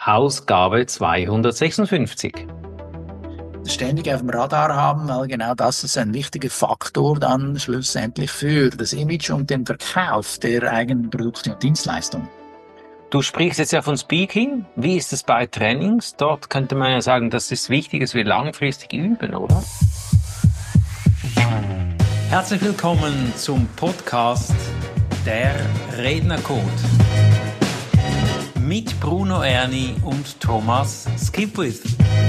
Ausgabe 256. Ständig auf dem Radar haben, weil genau das ist ein wichtiger Faktor dann schlussendlich für das Image und den Verkauf der eigenen Produkte und Dienstleistungen. Du sprichst jetzt ja von Speaking. Wie ist es bei Trainings? Dort könnte man ja sagen, das ist wichtig, dass wir langfristig üben, oder? Herzlich willkommen zum Podcast Der Rednercode mit Bruno Erni und Thomas Skipwith.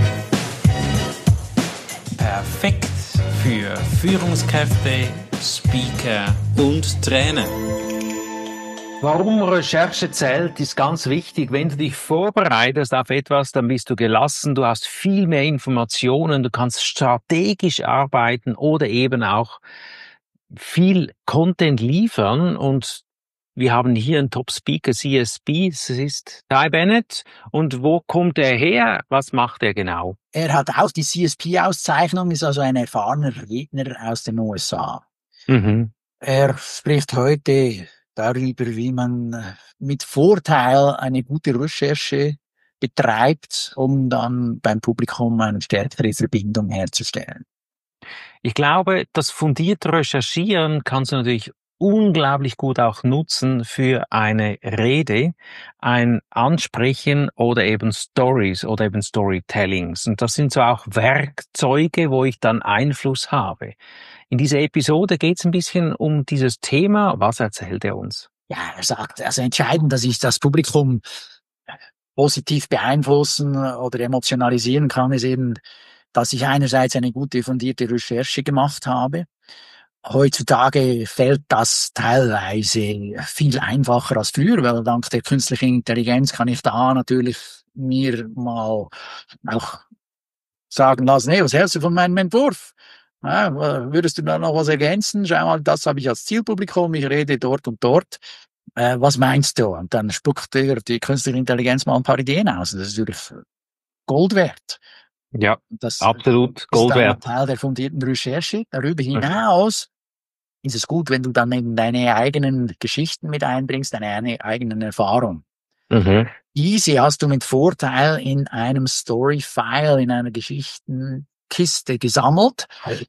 Perfekt für Führungskräfte, Speaker und Trainer. Warum Recherche zählt, ist ganz wichtig. Wenn du dich vorbereitest auf etwas, dann bist du gelassen, du hast viel mehr Informationen, du kannst strategisch arbeiten oder eben auch viel Content liefern. Und wir haben hier einen Top-Speaker, CSP, das ist Ty Bennett. Und wo kommt er her? Was macht er genau? Er hat auch die CSP-Auszeichnung, ist also ein erfahrener Redner aus den USA. Mhm. Er spricht heute darüber, wie man mit Vorteil eine gute Recherche betreibt, um dann beim Publikum eine stärkere Verbindung herzustellen. Ich glaube, das fundierte Recherchieren kannst du natürlich unglaublich gut auch nutzen für eine Rede, ein Ansprechen oder eben Stories oder eben Storytellings. Und das sind so auch Werkzeuge, wo ich dann Einfluss habe. In dieser Episode geht es ein bisschen um dieses Thema. Was erzählt er uns? Ja, er sagt, also entscheidend, dass ich das Publikum positiv beeinflussen oder emotionalisieren kann, ist eben, dass ich einerseits eine gute fundierte Recherche gemacht habe. Heutzutage fällt das teilweise viel einfacher als früher, weil dank der künstlichen Intelligenz kann ich da natürlich mir mal auch sagen lassen, hey, was hältst du von meinem Entwurf? Ja, würdest du da noch was ergänzen? Schau mal, das habe ich als Zielpublikum, ich rede dort und dort. Was meinst du? Und dann spuckt die künstliche Intelligenz mal ein paar Ideen aus. Das ist natürlich Gold wert. Ja, Das absolut Gold ist dann ein wert. Teil der fundierten Recherche. Darüber hinaus ist es gut, wenn du dann eben deine eigenen Geschichten mit einbringst, deine eigenen Erfahrungen. Mhm. Diese hast du mit Vorteil in einem Story-File, in einer Geschichtenkiste gesammelt,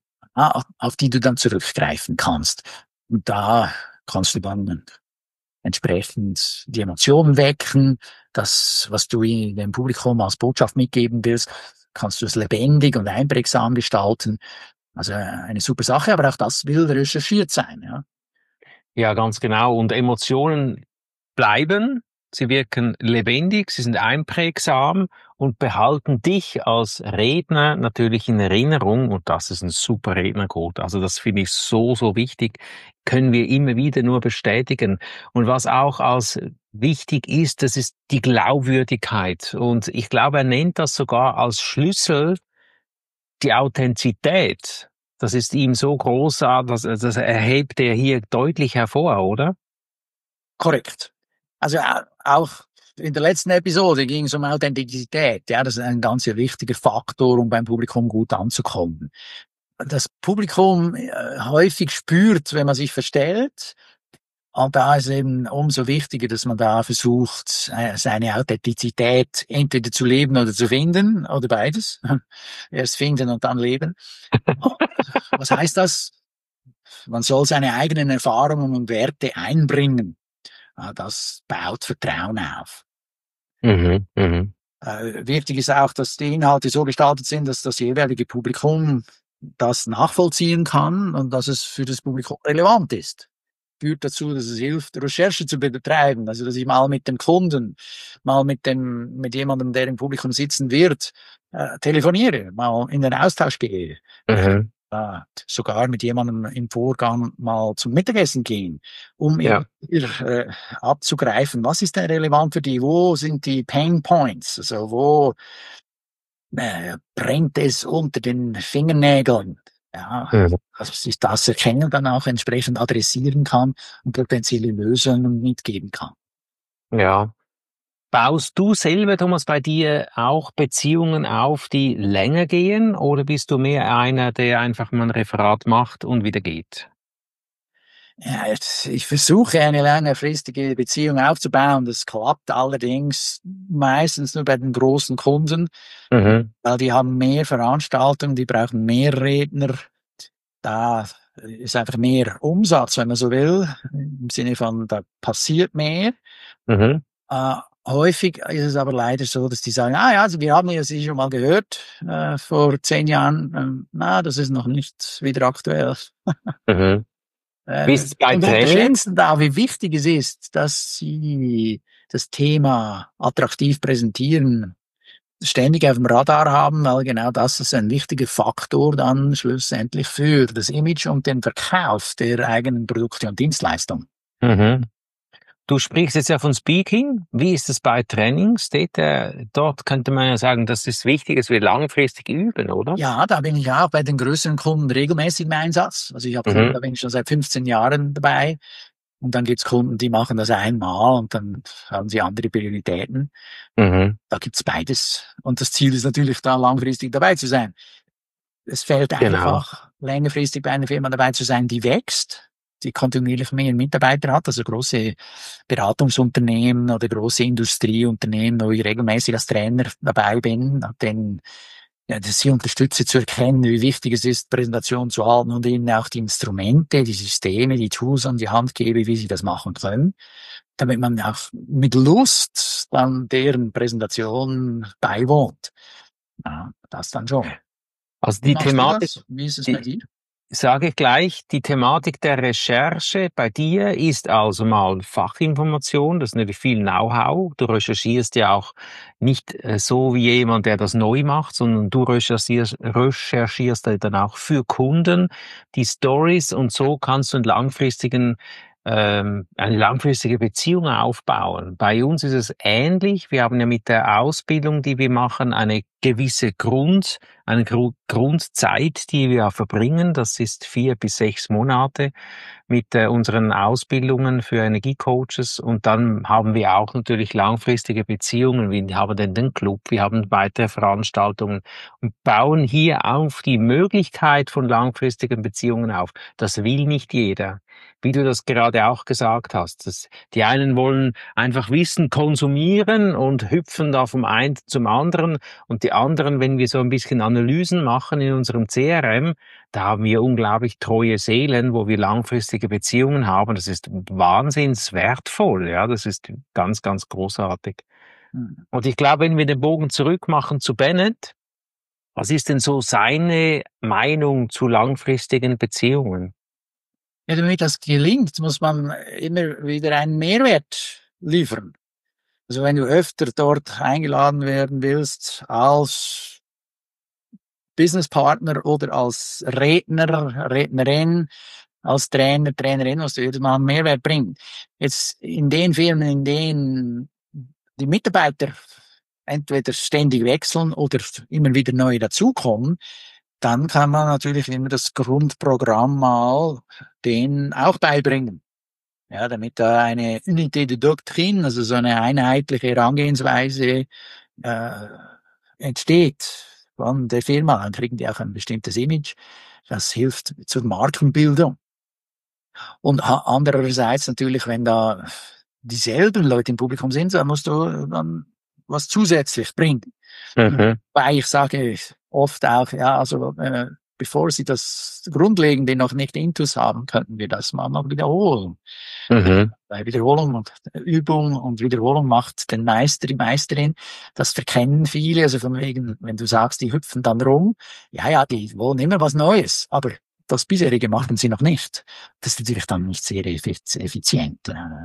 auf die du dann zurückgreifen kannst. Und da kannst du dann entsprechend die Emotionen wecken, das, was du dem Publikum als Botschaft mitgeben willst, kannst du es lebendig und einprägsam gestalten. Also eine super Sache, aber auch das will recherchiert sein. Ja. Ja, ganz genau. Und Emotionen bleiben, sie wirken lebendig, sie sind einprägsam und behalten dich als Redner natürlich in Erinnerung. Und das ist ein super Rednercode. Also das finde ich so, so wichtig. Können wir immer wieder nur bestätigen. Und was auch als wichtig ist, das ist die Glaubwürdigkeit. Und ich glaube, er nennt das sogar als Schlüssel die Authentizität. Das ist ihm so großartig, das erhebt er hier deutlich hervor, oder? Korrekt. Also auch in der letzten Episode ging es um Authentizität. Ja, das ist ein ganz wichtiger Faktor, um beim Publikum gut anzukommen. Das Publikum häufig spürt, wenn man sich verstellt. Und da ist eben umso wichtiger, dass man da versucht, seine Authentizität entweder zu leben oder zu finden oder beides. Erst finden und dann leben. Was heißt das? Man soll seine eigenen Erfahrungen und Werte einbringen. Das baut Vertrauen auf. Mhm, mhm. Wichtig ist auch, dass die Inhalte so gestaltet sind, dass das jeweilige Publikum das nachvollziehen kann und dass es für das Publikum relevant ist. Führt dazu, dass es hilft, Recherche zu betreiben. Also, dass ich mal mit dem Kunden, mal mit jemandem, der im Publikum sitzen wird, telefoniere, mal in den Austausch gehe. Mhm. Sogar mit jemandem im Vorgang mal zum Mittagessen gehen, um Ja. abzugreifen, was ist denn relevant für die, wo sind die Pain Points, also wo brennt es unter den Fingernägeln. Ja, Mhm. dass ich das erkennen dann auch entsprechend adressieren kann und potenzielle Lösungen mitgeben kann. Ja. Baust du selber, Thomas, bei dir auch Beziehungen auf, die länger gehen, oder bist du mehr einer, der einfach mal ein Referat macht und wieder geht? Ja, ich versuche eine längerfristige Beziehung aufzubauen. Das klappt allerdings meistens nur bei den großen Kunden, Mhm. weil die haben mehr Veranstaltungen, die brauchen mehr Redner. Da ist einfach mehr Umsatz, wenn man so will, im Sinne von, da passiert mehr. Mhm. Äh, häufig ist es aber leider so, dass die sagen, ah ja, also wir haben ja Sie schon mal gehört, vor 10 Jahren. Na, das ist noch nicht wieder aktuell. Mhm. Wie ist es bei Und Trainings? unterschätzen da, wie wichtig es ist, dass Sie das Thema attraktiv präsentieren, ständig auf dem Radar haben, weil genau das ist ein wichtiger Faktor dann schlussendlich für das Image und den Verkauf der eigenen Produkte und Dienstleistungen. Mhm. Du sprichst jetzt ja von Speaking. Wie ist es bei Trainings? Dort könnte man ja sagen, das ist wichtig, dass wir langfristig üben, oder? Ja, da bin ich auch bei den größeren Kunden regelmäßig im Einsatz. Also ich habe Kunden, da Mhm. bin ich schon seit 15 Jahren dabei. Und dann gibt's Kunden, die machen das einmal und dann haben sie andere Prioritäten. Mhm. Da gibt's beides. Und das Ziel ist natürlich, da langfristig dabei zu sein. Es fällt Genau. einfach, längerfristig bei einer Firma dabei zu sein, die wächst, die kontinuierlich mehr Mitarbeiter hat, also große Beratungsunternehmen oder große Industrieunternehmen, wo ich regelmäßig als Trainer dabei bin, denn ja, dass sie unterstütze zu erkennen, wie wichtig es ist, Präsentation zu halten und ihnen auch die Instrumente, die Systeme, die Tools an die Hand gebe, wie sie das machen können, damit man auch mit Lust dann deren Präsentation beiwohnt. Ja, das dann schon. Also Wie die machst du Thematik, das? Wie ist es bei die, dir? sage ich gleich, die Thematik der Recherche bei dir ist also mal Fachinformation, das ist natürlich viel Know-how. Du recherchierst ja auch nicht so wie jemand, der das neu macht, sondern du recherchierst dann auch für Kunden die Stories und so kannst du eine langfristige Beziehung aufbauen. Bei uns ist es ähnlich. Wir haben ja mit der Ausbildung, die wir machen, eine gewisse eine Grundzeit, die wir verbringen. Das ist 4 bis 6 Monate mit unseren Ausbildungen für Energiecoaches. Und dann haben wir auch natürlich langfristige Beziehungen. Wir haben dann den Club, wir haben weitere Veranstaltungen und bauen hier auf die Möglichkeit von langfristigen Beziehungen auf. Das will nicht jeder. Wie du das gerade auch gesagt hast. Die einen wollen einfach Wissen konsumieren und hüpfen da vom einen zum anderen. Und die anderen, wenn wir so ein bisschen Analysen machen in unserem CRM, da haben wir unglaublich treue Seelen, wo wir langfristige Beziehungen haben. Das ist wahnsinns wertvoll. Ja, das ist ganz, ganz großartig. Hm. Und ich glaube, wenn wir den Bogen zurück machen zu Bennett, was ist denn so seine Meinung zu langfristigen Beziehungen? Ja, damit das gelingt, muss man immer wieder einen Mehrwert liefern. Also wenn du öfter dort eingeladen werden willst als Businesspartner oder als Redner, Rednerin, als Trainer, Trainerin, musst du jedes Mal einen Mehrwert bringen. Jetzt in den Firmen, in denen die Mitarbeiter entweder ständig wechseln oder immer wieder neue dazukommen, dann kann man natürlich immer das Grundprogramm mal denen auch beibringen. Ja, damit da eine Unité de Doctrine, also so eine einheitliche Herangehensweise äh, entsteht von der Firma. Dann kriegen die auch ein bestimmtes Image. Das hilft zur Markenbildung. Und andererseits natürlich, wenn da dieselben Leute im Publikum sind, dann musst du dann was zusätzlich bringen. Mhm, Weil ich sage oft auch, ja, also bevor Sie das Grundlegende noch nicht intus haben, könnten wir das mal noch wiederholen. mhm, Bei Wiederholung und Übung und Wiederholung macht den Meister, die Meisterin. Das verkennen viele. Also von wegen, wenn du sagst, die hüpfen dann rum, ja, ja, die wollen immer was Neues, aber das bisherige machen sie noch nicht. Das ist natürlich dann nicht sehr effizient.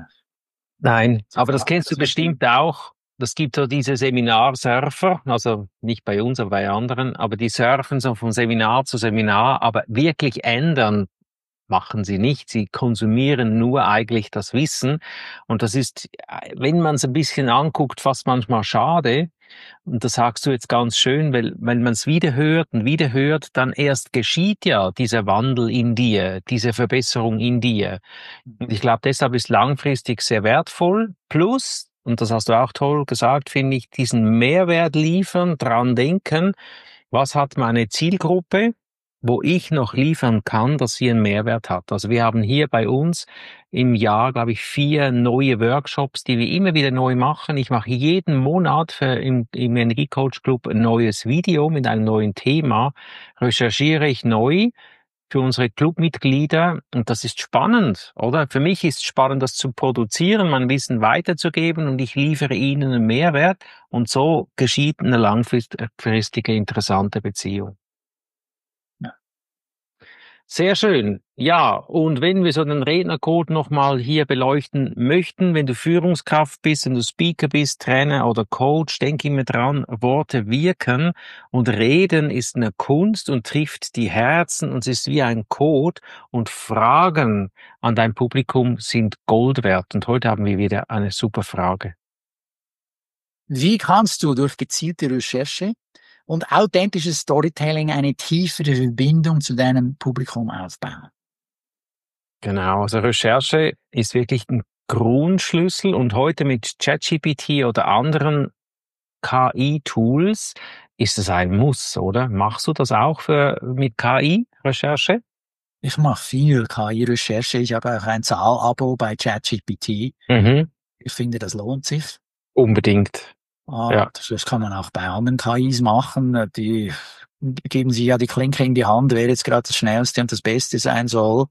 Nein, aber das Das kennst du bestimmt auch. Das gibt so diese Seminarsurfer, also nicht bei uns, aber bei anderen, aber die surfen so von Seminar zu Seminar, aber wirklich ändern machen sie nicht. Sie konsumieren nur eigentlich das Wissen. Und das ist, wenn man es ein bisschen anguckt, fast manchmal schade. Und das sagst du jetzt ganz schön, weil wenn man es wieder hört, dann erst geschieht ja dieser Wandel in dir, diese Verbesserung in dir. Und ich glaube, deshalb ist langfristig sehr wertvoll. Plus, und das hast du auch toll gesagt, finde ich, diesen Mehrwert liefern, dran denken, was hat meine Zielgruppe? wo ich noch liefern kann, dass sie einen Mehrwert hat. Also wir haben hier bei uns im Jahr, glaube ich, 4 neue Workshops, die wir immer wieder neu machen. Ich mache jeden Monat im Energiecoach Club ein neues Video mit einem neuen Thema, recherchiere ich neu für unsere Clubmitglieder, und das ist spannend, oder? Für mich ist es spannend, das zu produzieren, mein Wissen weiterzugeben, und ich liefere ihnen einen Mehrwert, und so geschieht eine langfristige, interessante Beziehung. Sehr schön. Ja, und wenn wir so den Rednercode nochmal hier beleuchten möchten, wenn du Führungskraft bist, wenn du Speaker bist, Trainer oder Coach, denk immer dran, Worte wirken, und Reden ist eine Kunst und trifft die Herzen, und es ist wie ein Code, und Fragen an dein Publikum sind Gold wert. Und heute haben wir wieder eine super Frage. Wie kannst du durch gezielte Recherche und authentisches Storytelling eine tiefere Verbindung zu deinem Publikum aufbauen? Genau, also Recherche ist wirklich ein Grundschlüssel, und heute mit ChatGPT oder anderen KI-Tools ist es ein Muss, oder? Machst du das auch mit KI-Recherche? Ich mache viel KI-Recherche. Ich habe auch ein Zahlabo bei ChatGPT. Mhm. Ich finde, das lohnt sich. Unbedingt. Ja. Das kann man auch bei anderen KIs machen. Die geben sich ja die Klinke in die Hand, wer jetzt gerade das Schnellste und das Beste sein soll.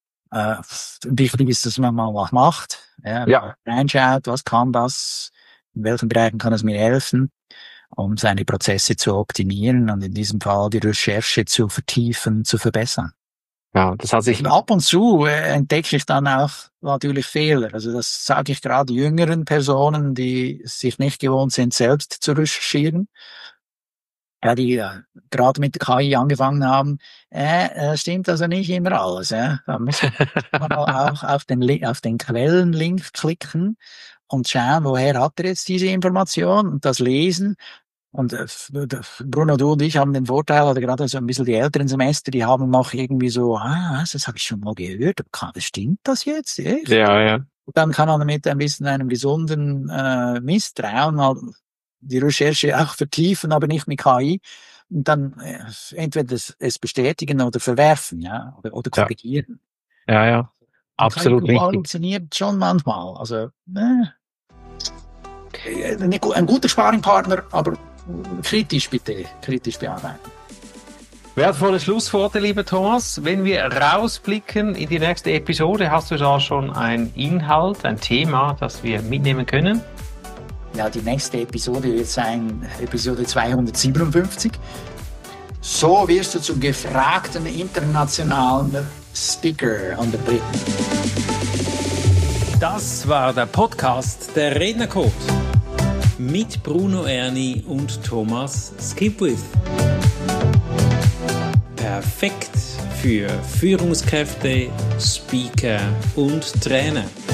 Wichtig ist, dass man mal was macht. Ja. Reinschaut, was kann das? In welchen Bereichen kann es mir helfen? Um seine Prozesse zu optimieren und in diesem Fall die Recherche zu vertiefen, zu verbessern. Ja, das hat sich. Und ab und zu entdecke ich dann auch natürlich Fehler. Also das sage ich gerade jüngeren Personen, die sich nicht gewohnt sind, selbst zu recherchieren. Ja, die gerade mit der KI angefangen haben, stimmt also nicht immer alles. Da muss man auch auf den Quellenlink klicken und schauen, woher hat er jetzt diese Information, und das lesen. Und Bruno, du und ich haben den Vorteil, oder gerade so ein bisschen die älteren Semester, die haben noch irgendwie so, das habe ich schon mal gehört, stimmt das jetzt? Echt? Ja. Und dann kann man mit ein bisschen einem gesunden Misstrauen mal die Recherche auch vertiefen, aber nicht mit KI. Und dann entweder es bestätigen oder verwerfen, ja, oder korrigieren. Ja. Absolut richtig. Funktioniert schon manchmal. Also ein guter Sparringpartner, aber kritisch bearbeiten. Wertvolle Schlussworte, lieber Thomas. Wenn wir rausblicken in die nächste Episode, hast du da schon einen Inhalt, ein Thema, das wir mitnehmen können? Ja, die nächste Episode wird sein Episode 257. So wirst du zum gefragten internationalen Speaker an der Briten. Das war der Podcast der Rednercode mit Bruno Erni und Thomas Skipwith. Perfekt für Führungskräfte, Speaker und Trainer.